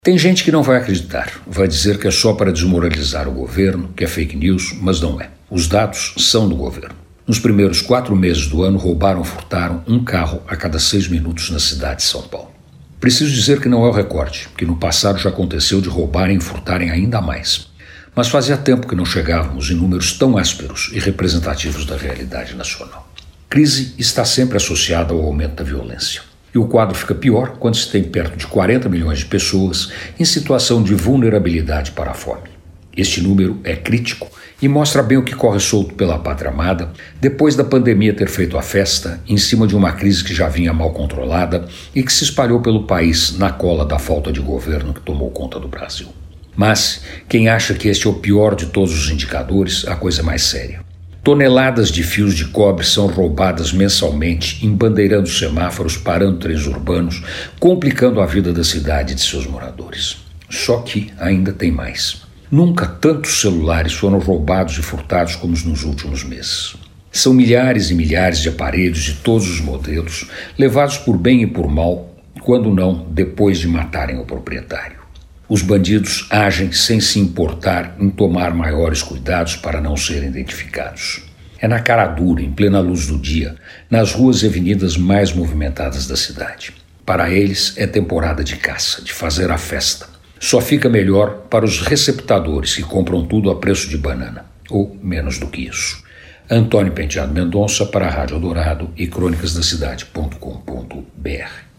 Tem gente que não vai acreditar, vai dizer que é só para desmoralizar o governo, que é fake news, mas não é. Os dados são do governo. Nos primeiros 4 meses do ano, roubaram ou furtaram um carro a cada 6 minutos na cidade de São Paulo. Preciso dizer que não é o recorde, que no passado já aconteceu de roubarem e furtarem ainda mais. Mas fazia tempo que não chegávamos em números tão ásperos e representativos da realidade nacional. Crise está sempre associada ao aumento da violência. E o quadro fica pior quando se tem perto de 40 milhões de pessoas em situação de vulnerabilidade para a fome. Este número é crítico e mostra bem o que corre solto pela pátria amada depois da pandemia ter feito a festa em cima de uma crise que já vinha mal controlada e que se espalhou pelo país na cola da falta de governo que tomou conta do Brasil. Mas quem acha que este é o pior de todos os indicadores, a coisa é mais séria. Toneladas de fios de cobre são roubadas mensalmente, embandeirando semáforos, parando trens urbanos, complicando a vida da cidade e de seus moradores. Só que ainda tem mais. Nunca tantos celulares foram roubados e furtados como nos últimos meses. São milhares e milhares de aparelhos de todos os modelos, levados por bem e por mal, quando não, depois de matarem o proprietário. Os bandidos agem sem se importar em tomar maiores cuidados para não serem identificados. É na cara dura, em plena luz do dia, nas ruas e avenidas mais movimentadas da cidade. Para eles é temporada de caça, de fazer a festa. Só fica melhor para os receptadores que compram tudo a preço de banana, ou menos do que isso. Antônio Penteado Mendonça para a Rádio Eldorado e crônicasdacidade.com.br.